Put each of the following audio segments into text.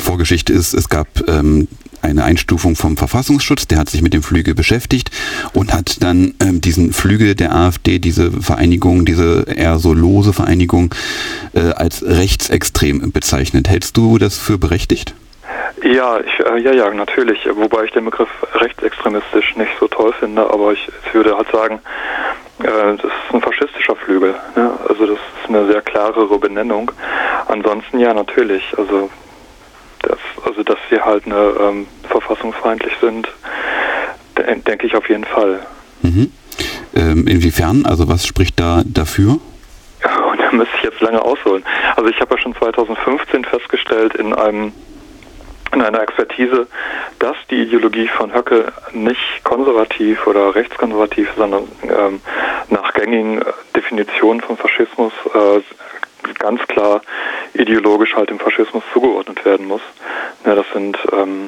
Vorgeschichte ist, es gab eine Einstufung vom Verfassungsschutz, der hat sich mit dem Flügel beschäftigt und hat dann diesen Flügel der AfD, diese Vereinigung, diese eher so lose Vereinigung, als rechtsextrem bezeichnet. Hältst du das für berechtigt? Ja, ja, natürlich. Wobei ich den Begriff rechtsextremistisch nicht so toll finde, aber ich würde halt sagen, das ist ein faschistischer Flügel. Ne? Also das ist eine sehr klarere Benennung. Ansonsten ja, natürlich. Also dass sie halt verfassungsfeindlich sind, denke ich auf jeden Fall. Mhm. Inwiefern? Also was spricht da dafür? Ja, und da müsste ich jetzt lange ausholen. Also ich habe ja schon 2015 festgestellt in einer Expertise, dass die Ideologie von Höcke nicht konservativ oder rechtskonservativ, sondern nach gängigen Definitionen von Faschismus ganz klar ideologisch halt dem Faschismus zugeordnet werden muss. Ja, das sind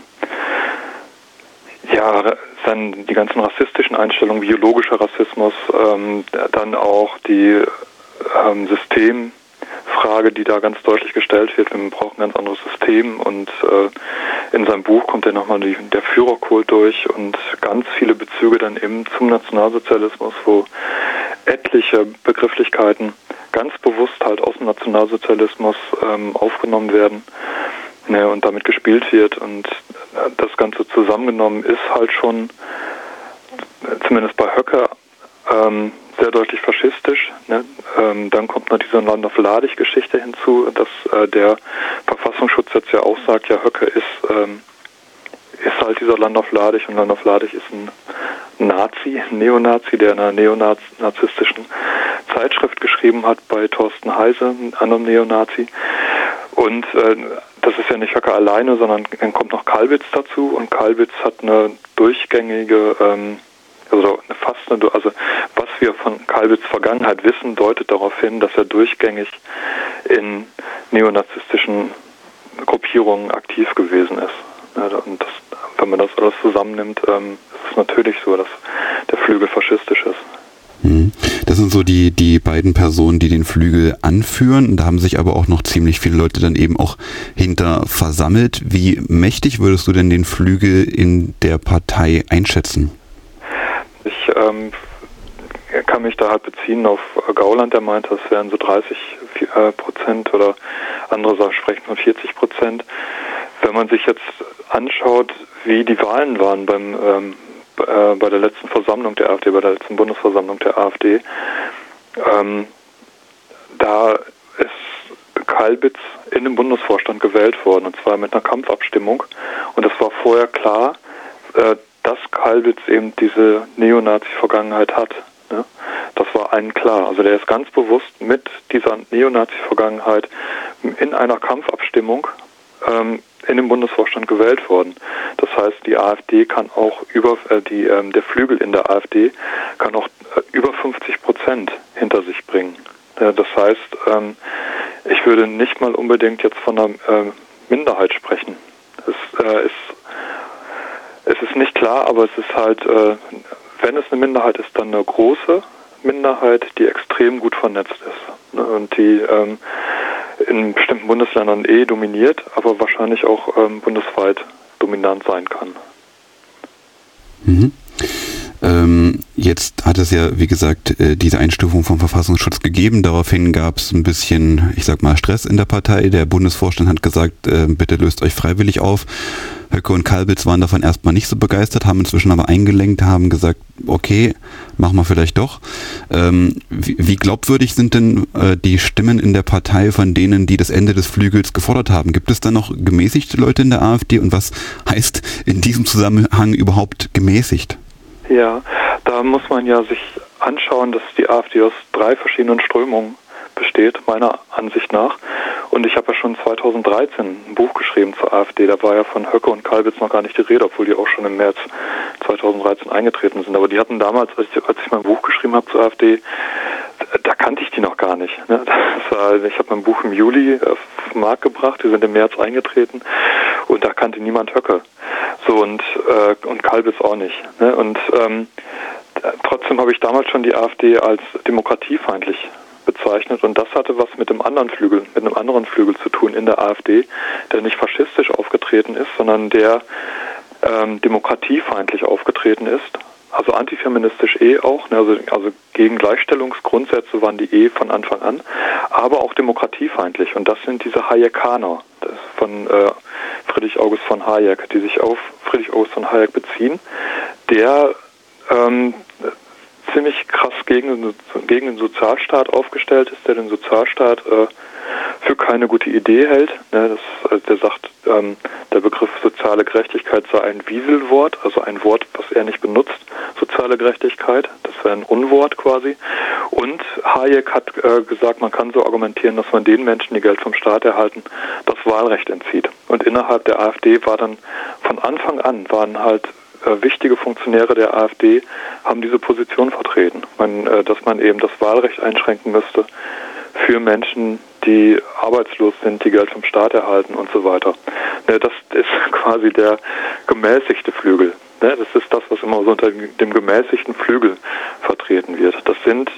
dann die ganzen rassistischen Einstellungen, biologischer Rassismus, dann auch die Systemfrage, die da ganz deutlich gestellt wird. Wir brauchen ein ganz anderes System und in seinem Buch kommt ja nochmal der Führerkult durch und ganz viele Bezüge dann eben zum Nationalsozialismus, wo etliche Begrifflichkeiten ganz bewusst halt aus dem Nationalsozialismus aufgenommen werden, ne, und damit gespielt wird und das Ganze zusammengenommen ist halt schon, zumindest bei Höcke, sehr deutlich faschistisch. Ne? Dann kommt noch diese Landau-Vladig-Geschichte hinzu, dass der Verfassungsschutz jetzt ja auch sagt, ja, Höcke ist halt dieser Landau-Vladig und Landau-Vladig ist ein Nazi, ein Neonazi, der in einer neonazistischen Zeitschrift geschrieben hat bei Thorsten Heise, einem anderen Neonazi. Und das ist ja nicht Höcke alleine, sondern dann kommt noch Kalbitz dazu und Kalbitz hat eine durchgängige, also was wir von Kalbitz' Vergangenheit wissen, deutet darauf hin, dass er durchgängig in neonazistischen Gruppierungen aktiv gewesen ist. Ja, und wenn man das alles zusammennimmt, ist es natürlich so, dass der Flügel faschistisch ist. Das sind so die beiden Personen, die den Flügel anführen. Da haben sich aber auch noch ziemlich viele Leute dann eben auch hinter versammelt. Wie mächtig würdest du denn den Flügel in der Partei einschätzen? Ich kann mich da halt beziehen auf Gauland, der meinte, es wären so 30% oder andere sprechen von 40%. Wenn man sich jetzt anschaut, wie die Wahlen waren bei der letzten Versammlung der AfD, bei der letzten Bundesversammlung der AfD, da ist Kalbitz in den Bundesvorstand gewählt worden, und zwar mit einer Kampfabstimmung. Und es war vorher klar, dass Kalbitz eben diese Neonazi-Vergangenheit hat. Ne? Das war allen klar. Also der ist ganz bewusst mit dieser Neonazi-Vergangenheit in einer Kampfabstimmung in den Bundesvorstand gewählt worden. Das heißt, die AfD kann auch der Flügel in der AfD kann auch über 50% hinter sich bringen. Das heißt, ich würde nicht mal unbedingt jetzt von einer Minderheit sprechen. Es ist nicht klar, aber es ist halt, wenn es eine Minderheit ist, dann eine große Minderheit, die extrem gut vernetzt ist. Ne? Und die in bestimmten Bundesländern dominiert, aber wahrscheinlich auch bundesweit dominant sein kann. Mhm. Jetzt hat es ja, wie gesagt, diese Einstufung vom Verfassungsschutz gegeben. Daraufhin gab es ein bisschen, ich sag mal, Stress in der Partei. Der Bundesvorstand hat gesagt, bitte löst euch freiwillig auf. Höcke und Kalbitz waren davon erstmal nicht so begeistert, haben inzwischen aber eingelenkt, haben gesagt, okay, machen wir vielleicht doch. Wie glaubwürdig sind denn die Stimmen in der Partei von denen, die das Ende des Flügels gefordert haben? Gibt es da noch gemäßigte Leute in der AfD und was heißt in diesem Zusammenhang überhaupt gemäßigt? Ja, da muss man ja sich anschauen, dass die AfD aus 3 verschiedenen Strömungen besteht, meiner Ansicht nach. Und ich habe ja schon 2013 ein Buch geschrieben zur AfD. Da war ja von Höcke und Kalbitz noch gar nicht die Rede, obwohl die auch schon im März 2013 eingetreten sind. Aber die hatten damals, als ich mein Buch geschrieben habe zur AfD, da kannte ich die noch gar nicht. Ne? Ich habe mein Buch im Juli auf den Markt gebracht, die sind im März eingetreten und da kannte niemand Höcke. So und Kalbitz auch nicht. Ne? Und trotzdem habe ich damals schon die AfD als demokratiefeindlich bezeichnet, und das hatte was mit einem anderen Flügel zu tun in der AfD, der nicht faschistisch aufgetreten ist, sondern der demokratiefeindlich aufgetreten ist. Also antifeministisch auch, ne, also gegen Gleichstellungsgrundsätze waren die von Anfang an, aber auch demokratiefeindlich. Und das sind diese Hayekaner, das von Friedrich August von Hayek, die sich auf Friedrich August von Hayek beziehen, der ziemlich krass gegen den Sozialstaat aufgestellt ist, der den Sozialstaat für keine gute Idee hält. Ne, der sagt, der Begriff soziale Gerechtigkeit sei ein Wieselwort, also ein Wort, was er nicht benutzt, soziale Gerechtigkeit, das wäre ein Unwort quasi. Und Hayek hat gesagt, man kann so argumentieren, dass man den Menschen, die Geld vom Staat erhalten, das Wahlrecht entzieht. Und innerhalb der AfD war dann von Anfang an, waren halt wichtige Funktionäre der AfD, haben diese Position vertreten, dass man eben das Wahlrecht einschränken müsste für Menschen, die arbeitslos sind, die Geld vom Staat erhalten und so weiter. Das ist quasi der gemäßigte Flügel. Das ist das, was immer so unter dem gemäßigten Flügel vertreten wird. Da sind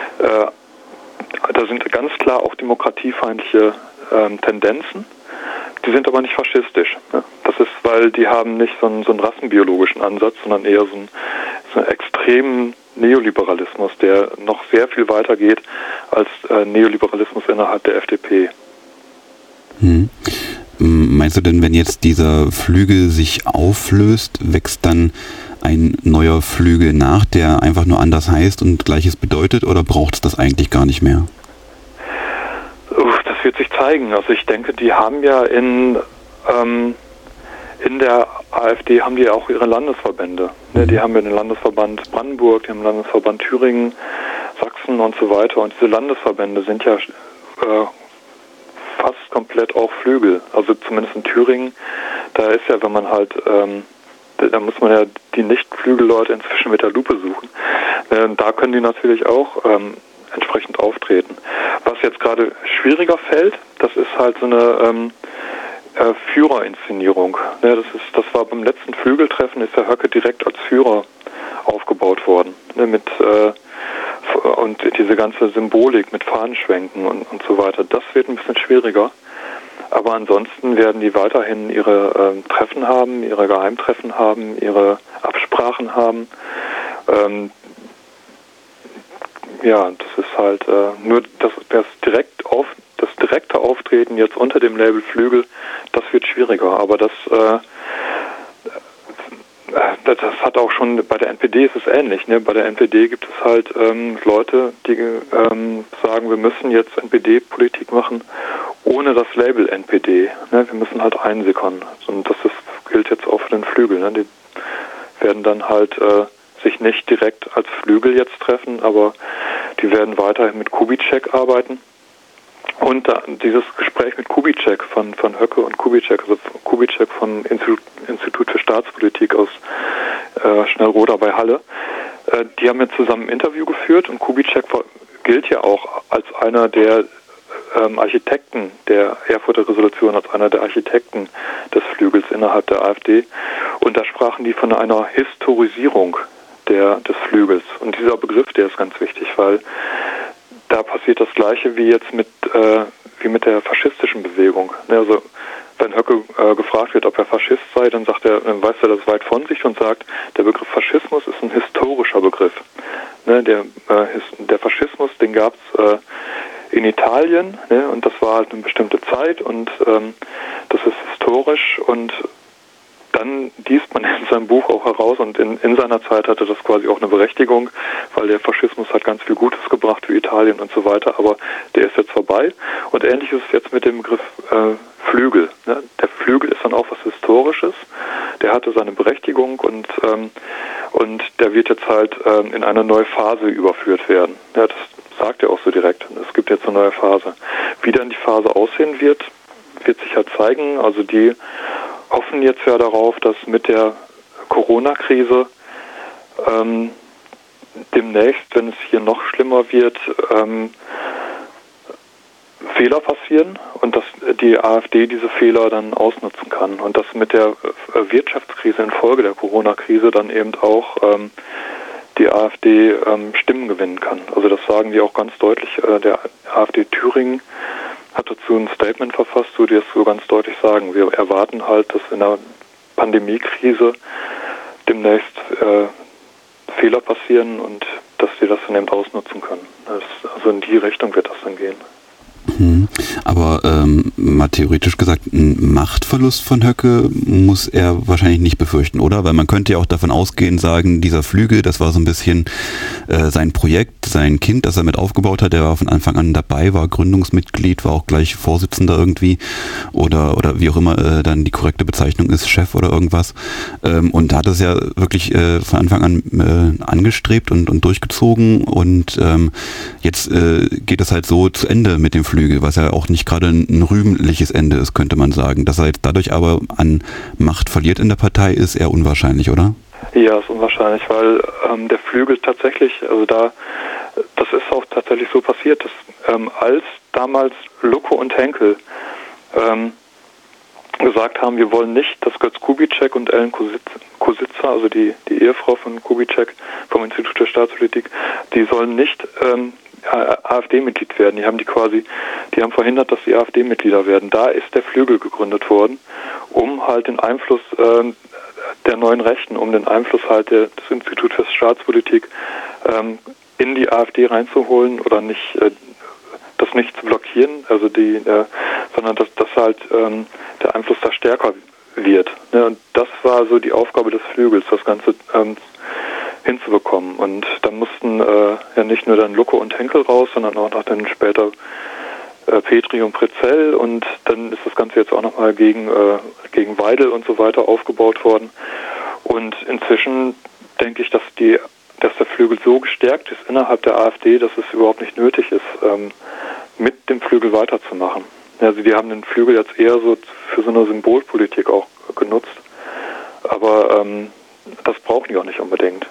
ganz klar auch demokratiefeindliche Tendenzen. Die sind aber nicht faschistisch. Das ist, weil die haben nicht so einen rassenbiologischen Ansatz, sondern eher so einen extremen Neoliberalismus, der noch sehr viel weiter geht als Neoliberalismus innerhalb der FDP. Meinst du denn, wenn jetzt dieser Flügel sich auflöst, wächst dann ein neuer Flügel nach, der einfach nur anders heißt und Gleiches bedeutet, oder braucht es das eigentlich gar nicht mehr? Das wird sich zeigen. Also ich denke, die haben ja in der AfD haben die ja auch ihre Landesverbände. Die haben ja den Landesverband Brandenburg, die haben den Landesverband Thüringen, Sachsen und so weiter. Und diese Landesverbände sind ja fast komplett auch Flügel. Also zumindest in Thüringen, da ist ja, wenn man halt, da muss man ja die Nicht-Flügelleute inzwischen mit der Lupe suchen. Da können die natürlich auch entsprechend auftreten. Was jetzt gerade schwieriger fällt, das ist halt so eine Führerinszenierung. Das war beim letzten Flügeltreffen, ist der Höcke direkt als Führer aufgebaut worden. Und diese ganze Symbolik mit Fahnenschwenken und so weiter, das wird ein bisschen schwieriger. Aber ansonsten werden die weiterhin ihre Treffen haben, ihre Geheimtreffen haben, ihre Absprachen haben. Das ist halt nur das direkte Auftreten jetzt unter dem Label Flügel, das wird schwieriger. Aber das hat auch schon, bei der NPD ist es ähnlich. Ne? Bei der NPD gibt es halt Leute, die sagen, wir müssen jetzt NPD-Politik machen, ohne das Label NPD. Ne? Wir müssen halt einsickern. Und das gilt jetzt auch für den Flügel. Ne? Die werden dann halt sich nicht direkt als Flügel jetzt treffen, aber die werden weiterhin mit Kubitschek arbeiten. Und dieses Gespräch mit Kubitschek von Höcke und Kubitschek, also Kubitschek vom Institut für Staatspolitik aus Schnellroda bei Halle, die haben ja zusammen ein Interview geführt, und Kubitschek gilt ja auch als einer der Architekten der Erfurter Resolution, als einer der Architekten des Flügels innerhalb der AfD. Und da sprachen die von einer Historisierung des Flügels. Und dieser Begriff, der ist ganz wichtig, weil da passiert das Gleiche wie jetzt mit der faschistischen Bewegung. Also wenn Höcke gefragt wird, ob er Faschist sei, dann weist er das weit von sich und sagt, der Begriff Faschismus ist ein historischer Begriff. Der Faschismus, den gab es in Italien, und das war halt eine bestimmte Zeit, und das ist historisch, und dann liest man in seinem Buch auch heraus, und in seiner Zeit hatte das quasi auch eine Berechtigung, weil der Faschismus hat ganz viel Gutes gebracht für Italien und so weiter, aber der ist jetzt vorbei. Und ähnlich ist es jetzt mit dem Begriff Flügel. Ne? Der Flügel ist dann auch was Historisches, der hatte seine Berechtigung, und der wird jetzt halt in eine neue Phase überführt werden. Ja, das sagt er auch so direkt. Es gibt jetzt eine neue Phase. Wie dann die Phase aussehen wird sich halt zeigen. Also die hoffen jetzt ja darauf, dass mit der Corona-Krise demnächst, wenn es hier noch schlimmer wird, Fehler passieren und dass die AfD diese Fehler dann ausnutzen kann. Und dass mit der Wirtschaftskrise infolge der Corona-Krise dann eben auch die AfD Stimmen gewinnen kann. Also das sagen die auch ganz deutlich. Der AfD Thüringen hat dazu ein Statement verfasst, wo die es so ganz deutlich sagen. Wir erwarten halt, dass in der Pandemiekrise demnächst Fehler passieren und dass die das dann eben ausnutzen können. Also in die Richtung wird das dann gehen. Aber mal theoretisch gesagt, einen Machtverlust von Höcke muss er wahrscheinlich nicht befürchten, oder? Weil man könnte ja auch davon ausgehen, sagen, dieser Flügel, das war so ein bisschen sein Projekt, sein Kind, das er mit aufgebaut hat. Der war von Anfang an dabei, war Gründungsmitglied, war auch gleich Vorsitzender irgendwie oder wie auch immer dann die korrekte Bezeichnung ist, Chef oder irgendwas. Und hat es ja wirklich von Anfang an angestrebt und durchgezogen und jetzt geht es halt so zu Ende mit dem Flügel, was ja auch nicht gerade ein rühmliches Ende ist, könnte man sagen. Dass er jetzt dadurch aber an Macht verliert in der Partei, ist eher unwahrscheinlich, oder? Ja, ist unwahrscheinlich, weil der Flügel tatsächlich, also das ist auch tatsächlich so passiert, dass als damals Lucke und Henkel gesagt haben, wir wollen nicht, dass Götz Kubitschek und Ellen Kositzer, also die Ehefrau von Kubitschek vom Institut der Staatspolitik, die sollen nicht AfD-Mitglied werden. Die haben verhindert, dass die AfD-Mitglieder werden. Da ist der Flügel gegründet worden, um halt den Einfluss der neuen Rechten, um den Einfluss halt des Instituts für Staatspolitik in die AfD reinzuholen oder nicht, das nicht zu blockieren, also sondern dass halt der Einfluss da stärker wird. Ne? Und das war so die Aufgabe des Flügels, das Ganze hinzubekommen. Und dann mussten ja nicht nur dann Lucke und Henkel raus, sondern auch noch dann später Petri und Prezell, und dann ist das Ganze jetzt auch nochmal gegen Weidel und so weiter aufgebaut worden. Und inzwischen denke ich, dass der Flügel so gestärkt ist innerhalb der AfD, dass es überhaupt nicht nötig ist, mit dem Flügel weiterzumachen. Also die haben den Flügel jetzt eher so für so eine Symbolpolitik auch genutzt. Aber das brauchen die auch nicht unbedingt.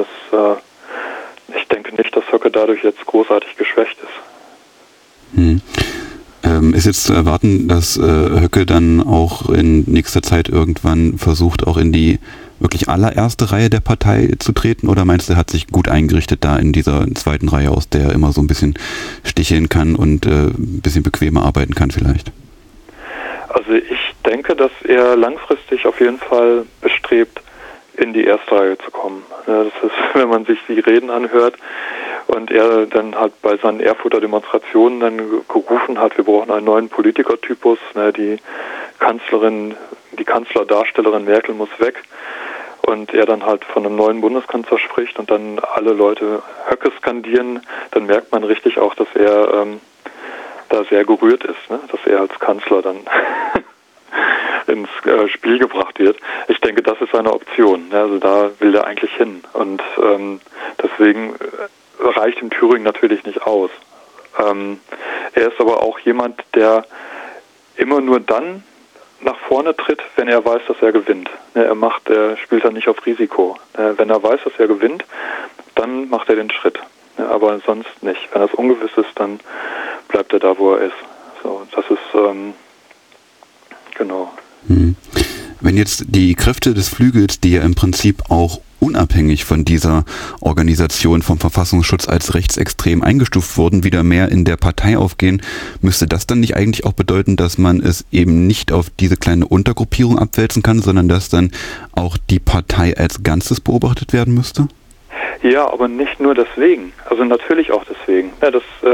Ich denke nicht, dass Höcke dadurch jetzt großartig geschwächt ist. Ist jetzt zu erwarten, dass Höcke dann auch in nächster Zeit irgendwann versucht, auch in die wirklich allererste Reihe der Partei zu treten? Oder meinst du, er hat sich gut eingerichtet da in dieser zweiten Reihe, aus der er immer so ein bisschen sticheln kann und ein bisschen bequemer arbeiten kann vielleicht? Also ich denke, dass er langfristig auf jeden Fall bestrebt, in die erste Reihe zu kommen. Das ist, wenn man sich die Reden anhört und er dann halt bei seinen Erfurter Demonstrationen dann gerufen hat, wir brauchen einen neuen Politikertypus, die Kanzlerdarstellerin Merkel muss weg, und er dann halt von einem neuen Bundeskanzler spricht und dann alle Leute Höcke skandieren, dann merkt man richtig auch, dass er da sehr gerührt ist, dass er als Kanzler dann ins Spiel gebracht wird. Ich denke, das ist eine Option. Also da will er eigentlich hin. Und deswegen reicht ihm Thüringen natürlich nicht aus. Er ist aber auch jemand, der immer nur dann nach vorne tritt, wenn er weiß, dass er gewinnt. Er spielt dann nicht auf Risiko. Wenn er weiß, dass er gewinnt, dann macht er den Schritt. Aber sonst nicht. Wenn das ungewiss ist, dann bleibt er da, wo er ist. So, das ist genau. Wenn jetzt die Kräfte des Flügels, die ja im Prinzip auch unabhängig von dieser Organisation vom Verfassungsschutz als rechtsextrem eingestuft wurden, wieder mehr in der Partei aufgehen, müsste das dann nicht eigentlich auch bedeuten, dass man es eben nicht auf diese kleine Untergruppierung abwälzen kann, sondern dass dann auch die Partei als Ganzes beobachtet werden müsste? Ja, aber nicht nur deswegen. Also natürlich auch deswegen. Ja,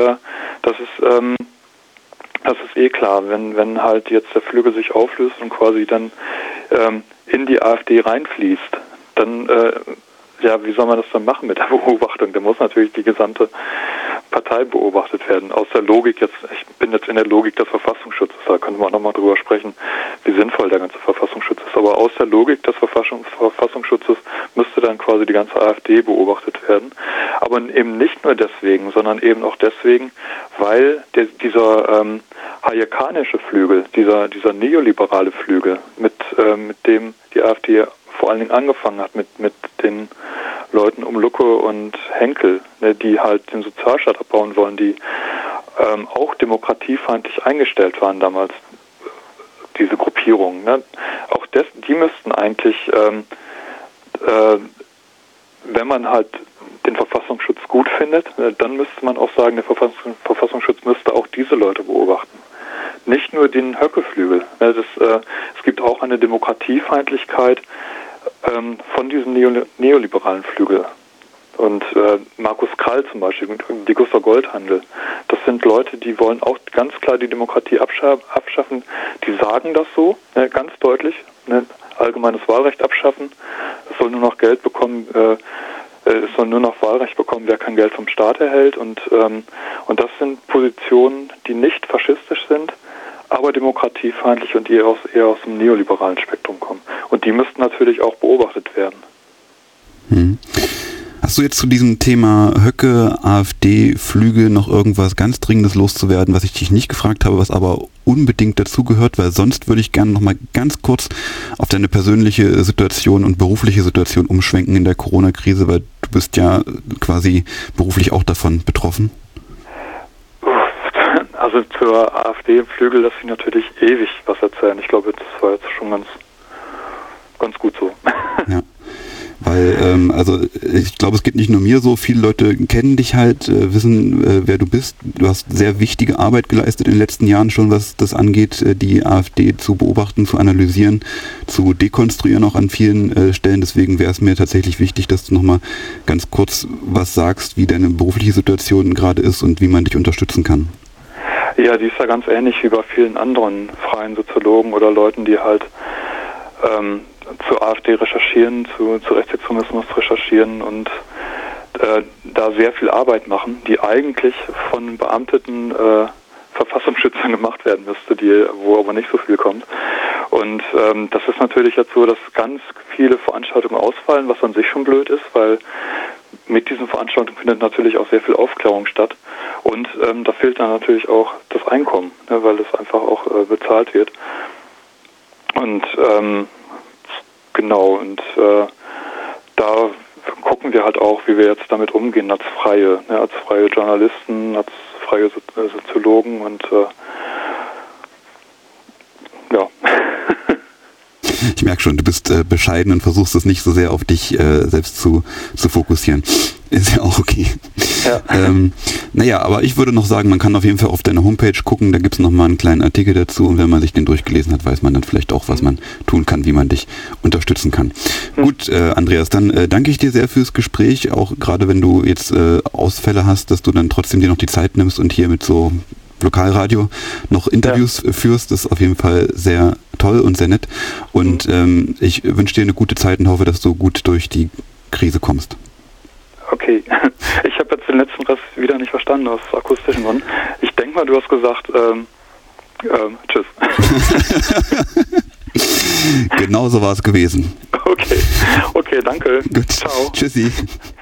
das ist eh klar, wenn halt jetzt der Flügel sich auflöst und quasi dann in die AfD reinfließt, dann, wie soll man das dann machen mit der Beobachtung? Da muss natürlich die gesamte Partei beobachtet werden. Aus der Logik ich bin jetzt in der Logik des Verfassungsschutzes, da können wir auch nochmal drüber sprechen, wie sinnvoll der ganze Verfassungsschutz ist. Aber aus der Logik des Verfassungsschutzes müsste dann quasi die ganze AfD beobachtet werden. Aber eben nicht nur deswegen, sondern eben auch deswegen, weil dieser hayekanische Flügel, dieser neoliberale Flügel, mit dem die AfD vor allen Dingen angefangen hat, mit den Leuten um Lucke und Henkel, die halt den Sozialstaat abbauen wollen, die auch demokratiefeindlich eingestellt waren damals, diese Gruppierungen. Auch die müssten eigentlich, wenn man halt den Verfassungsschutz gut findet, dann müsste man auch sagen, der Verfassungsschutz müsste auch diese Leute beobachten. Nicht nur den Höcke-Flügel. Es gibt auch eine Demokratiefeindlichkeit von diesem neoliberalen Flügel. Und Markus Krall zum Beispiel, die Gustav Goldhandel, das sind Leute, die wollen auch ganz klar die Demokratie abschaffen. Die sagen das so, ganz deutlich, allgemeines Wahlrecht abschaffen. Es soll nur noch Geld bekommen, es soll nur noch Wahlrecht bekommen, wer kein Geld vom Staat erhält. Und das sind Positionen, die nicht faschistisch sind, aber demokratiefeindlich und die eher aus dem neoliberalen Spektrum kommen. Und die müssten natürlich auch beobachtet werden. Hast du jetzt zu diesem Thema Höcke, AfD, Flügel noch irgendwas ganz Dringendes loszuwerden, was ich dich nicht gefragt habe, was aber unbedingt dazugehört? Weil sonst würde ich gerne noch mal ganz kurz auf deine persönliche Situation und berufliche Situation umschwenken in der Corona-Krise, weil du bist ja quasi beruflich auch davon betroffen. Also zur AfD-Flügel lasse ich natürlich ewig was erzählen. Ich glaube, das war jetzt schon ganz gut so. Ja. Weil, ich glaube, es geht nicht nur mir so, viele Leute kennen dich halt, wissen, wer du bist. Du hast sehr wichtige Arbeit geleistet in den letzten Jahren schon, was das angeht, die AfD zu beobachten, zu analysieren, zu dekonstruieren auch an vielen Stellen. Deswegen wäre es mir tatsächlich wichtig, dass du nochmal ganz kurz was sagst, wie deine berufliche Situation gerade ist und wie man dich unterstützen kann. Ja, die ist ja ganz ähnlich wie bei vielen anderen freien Soziologen oder Leuten, die halt zur AfD recherchieren, zu Rechtsextremismus recherchieren und da sehr viel Arbeit machen, die eigentlich von beamteten Verfassungsschützern gemacht werden müsste, wo aber nicht so viel kommt. Und das ist natürlich jetzt so, dass ganz viele Veranstaltungen ausfallen, was an sich schon blöd ist, weil mit diesen Veranstaltungen findet natürlich auch sehr viel Aufklärung statt. Und da fehlt dann natürlich auch das Einkommen, weil es einfach auch bezahlt wird. Und genau, und da gucken wir halt auch, wie wir jetzt damit umgehen als freie Journalisten, als freie Soziologen und ja. Ich merke schon, du bist bescheiden und versuchst es nicht so sehr auf dich selbst zu fokussieren. Ist ja auch okay. Ja. Naja, aber ich würde noch sagen, man kann auf jeden Fall auf deine Homepage gucken, da gibt es nochmal einen kleinen Artikel dazu und wenn man sich den durchgelesen hat, weiß man dann vielleicht auch, was man tun kann, wie man dich unterstützen kann. Gut, Andreas, dann danke ich dir sehr fürs Gespräch, auch gerade wenn du jetzt Ausfälle hast, dass du dann trotzdem dir noch die Zeit nimmst und hier mit so Lokalradio noch Interviews führst. Das ist auf jeden Fall sehr toll und sehr nett und ich wünsche dir eine gute Zeit und hoffe, dass du gut durch die Krise kommst. Okay, ich habe jetzt den letzten Rest wieder nicht verstanden aus akustischen Gründen. Ich denke mal, du hast gesagt, tschüss. Genau so war es gewesen. Okay, danke. Gut. Ciao. Tschüssi.